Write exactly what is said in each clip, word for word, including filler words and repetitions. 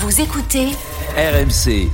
Vous écoutez R M C.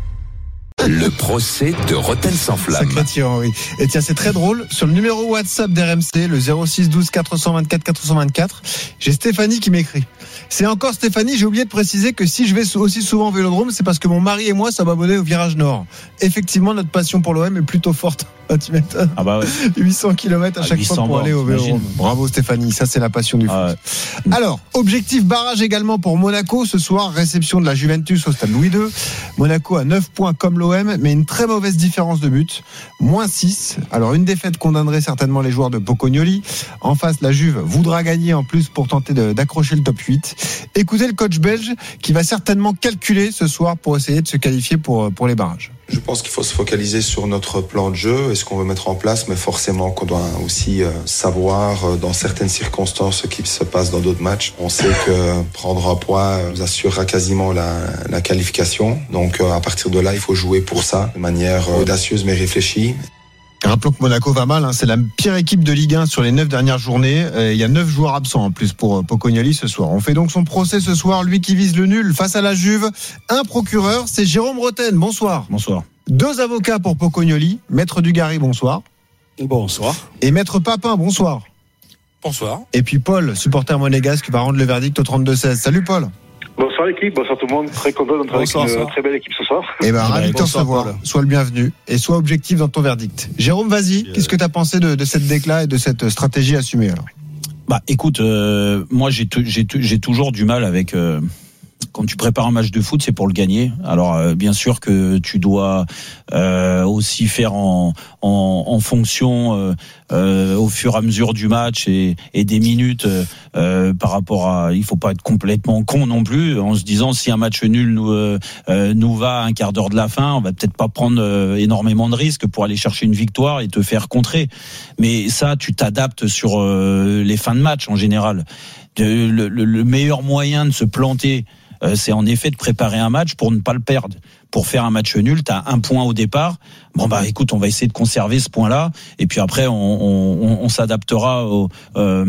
Le procès de Rotten sans flamme. Sacré tyran, oui. Et tiens, c'est très drôle. Sur le numéro WhatsApp d'R M C, le zéro six douze quatre cent vingt-quatre quatre cent vingt-quatre, j'ai Stéphanie qui m'écrit. C'est encore Stéphanie, j'ai oublié de préciser que si je vais aussi souvent au Vélodrome, c'est parce que mon mari et moi sommes abonnés au Virage Nord. Effectivement, notre passion pour l'O M est plutôt forte. Ah, tu m'étonnes. Ah bah ouais. huit cents kilomètres à chaque fois pour aller au Vélodrome. Bravo Stéphanie, ça c'est la passion du foot. Ah ouais. Alors, objectif barrage également pour Monaco. Ce soir, réception de la Juventus au stade Louis deux. Monaco à neuf points comme l'O M, mais une très mauvaise différence de but. moins six. Alors, une défaite condamnerait certainement les joueurs de Pocognoli. En face, la Juve voudra gagner en plus pour tenter de, d'accrocher le top huit. Écoutez le coach belge qui va certainement calculer ce soir pour essayer de se qualifier pour, pour les barrages. Je pense qu'il faut se focaliser sur notre plan de jeu et ce qu'on veut mettre en place, mais forcément qu'on doit aussi savoir dans certaines circonstances ce qui se passe dans d'autres matchs. On sait que prendre un point nous assurera quasiment la, la qualification. Donc à partir de là, il faut jouer pour ça de manière audacieuse mais réfléchie. Rappelons que Monaco va mal, hein. C'est la pire équipe de Ligue un sur les neuf dernières journées. Euh, il y a neuf joueurs absents en plus pour Pocognoli ce soir. On fait donc son procès ce soir, lui qui vise le nul face à la Juve. Un procureur, c'est Jérôme Rotten. Bonsoir. Bonsoir. Deux avocats pour Pocognoli. Maître Dugarry, bonsoir. Bonsoir. Et Maître Papin, bonsoir. Bonsoir. Et puis Paul, supporter monégasque, qui va rendre le verdict au trente-deux seize. Salut Paul. Bonsoir l'équipe, bonsoir tout le monde, très content d'entrer avec une bonsoir. Très belle équipe ce soir. Eh ben, ravi de te recevoir, sois le bienvenu et sois objectif dans ton verdict. Jérôme, vas-y, euh... qu'est-ce que tu as pensé de, de cette décla et de cette stratégie assumée alors ? Bah écoute, euh, moi j'ai, t- j'ai, t- j'ai toujours du mal avec... Euh... Quand tu prépares un match de foot, c'est pour le gagner. Alors euh, bien sûr que tu dois euh, aussi faire en, en, en fonction euh, euh, au fur et à mesure du match et, et des minutes euh, par rapport à. Il faut pas être complètement con non plus en se disant si un match nul nous euh, nous va à un quart d'heure de la fin, on va peut-être pas prendre euh, énormément de risques pour aller chercher une victoire et te faire contrer. Mais ça, tu t'adaptes sur euh, les fins de match en général. De, le, le meilleur moyen de se planter, Euh, c'est en effet de préparer un match pour ne pas le perdre. Pour faire un match nul, t'as un point au départ. Bon bah écoute, on va essayer de conserver ce point-là, et puis après on, on, on s'adaptera aux, euh,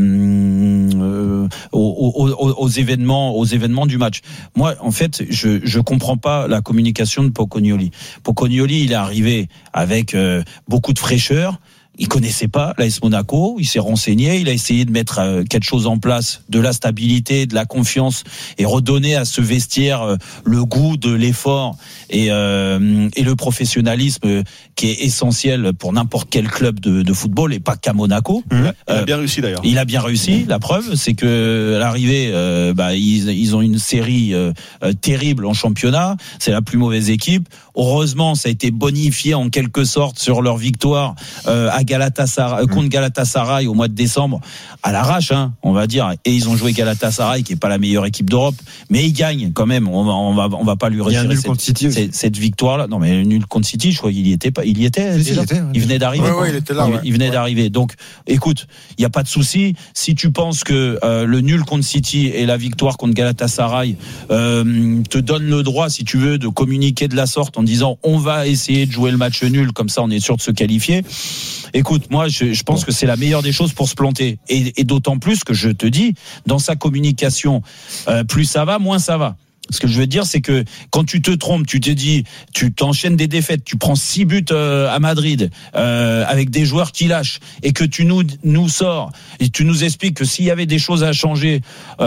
euh, aux, aux, aux événements, aux événements du match. Moi, en fait, je je comprends pas la communication de Pocognoli. Pocognoli, il est arrivé avec euh, beaucoup de fraîcheur. Il connaissait pas l'A S Monaco, il s'est renseigné, il a essayé de mettre quelque chose en place, de la stabilité, de la confiance, et redonner à ce vestiaire le goût de l'effort et, euh, et le professionnalisme qui est essentiel pour n'importe quel club de, de football et pas qu'à Monaco. Mmh. Il a bien réussi d'ailleurs. Il a bien réussi. La preuve, c'est que à l'arrivée, euh, bah, ils, ils ont une série euh, terrible en championnat. C'est la plus mauvaise équipe. Heureusement, ça a été bonifié en quelque sorte sur leur victoire euh, à Galatasaray, contre Galatasaray au mois de décembre, à l'arrache, hein, on va dire. Et ils ont joué Galatasaray, qui est pas la meilleure équipe d'Europe, mais ils gagnent quand même. On va, on va, on va pas lui retirer cette, cette, cette victoire-là. Non, mais nul contre City, je crois qu'il y était pas. Il y était. Si, déjà. Il, était, ouais. il venait d'arriver. Ouais, ouais, il était là. Il, ouais. il venait ouais. d'arriver. Donc, écoute, il y a pas de souci. Si tu penses que euh, le nul contre City et la victoire contre Galatasaray euh, te donnent le droit, si tu veux, de communiquer de la sorte en disant on va essayer de jouer le match nul, comme ça on est sûr de se qualifier. Écoute, moi, je, je pense que c'est la meilleure des choses pour se planter. Et, et d'autant plus que je te dis, dans sa communication, euh, plus ça va, moins ça va. Ce que je veux dire, c'est que quand tu te trompes, tu te dis, tu t'enchaînes des défaites, tu prends six buts euh, à Madrid euh, avec des joueurs qui lâchent, et que tu nous nous sors et tu nous expliques que s'il y avait des choses à changer,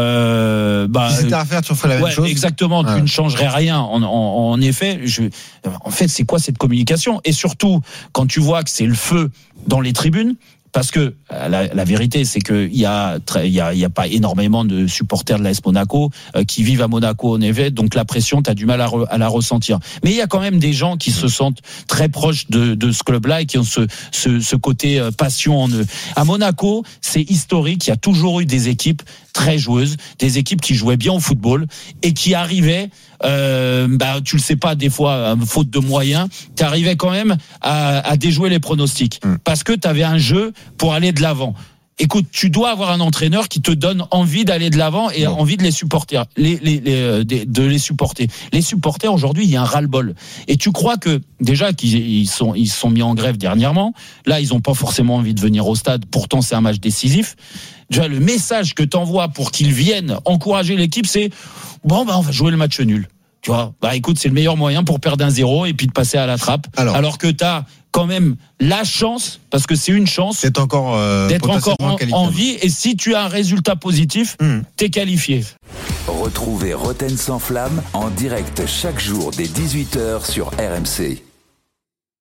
euh, bah, si c'était à refaire, tu ferais la même ouais, chose. Exactement, ouais. Tu ne changerais rien. En, en, en effet, je, en fait, c'est quoi cette communication ? Et surtout, quand tu vois que c'est le feu dans les tribunes. Parce que la, la vérité, c'est que il y a, il y a, il y a pas énormément de supporters de l'A S Monaco euh, qui vivent à Monaco en effet, donc la pression, t'as du mal à, re, à la ressentir. Mais il y a quand même des gens qui se sentent très proches de, de ce club-là et qui ont ce, ce, ce côté euh, passion en eux. À Monaco, c'est historique. Il y a toujours eu des équipes très joueuses, des équipes qui jouaient bien au football et qui arrivaient. Euh, bah, tu le sais pas, des fois, faute de moyens, tu arrivais quand même à, à déjouer les pronostics mmh. parce que tu avais un jeu pour aller de l'avant. Écoute, tu dois avoir un entraîneur qui te donne envie d'aller de l'avant et mmh. envie de les supporter, les, les, les, de, de les supporter. Les supporters aujourd'hui, il y a un ras-le-bol. Et tu crois que déjà qu'ils sont ils sont mis en grève dernièrement. Là, ils ont pas forcément envie de venir au stade. Pourtant, c'est un match décisif. Déjà, le message que t'envoies pour qu'ils viennent encourager l'équipe, c'est bon, bah on va jouer le match nul. Tu vois, bah écoute, c'est le meilleur moyen pour perdre un zéro et puis de passer à la trappe. Alors, Alors que tu as quand même la chance, parce que c'est une chance, d'être encore, euh, d'être encore en, en vie. Et si tu as un résultat positif, mmh. t'es qualifié. Retrouvez Roten sans flamme en direct chaque jour dès dix-huit heures sur R M C.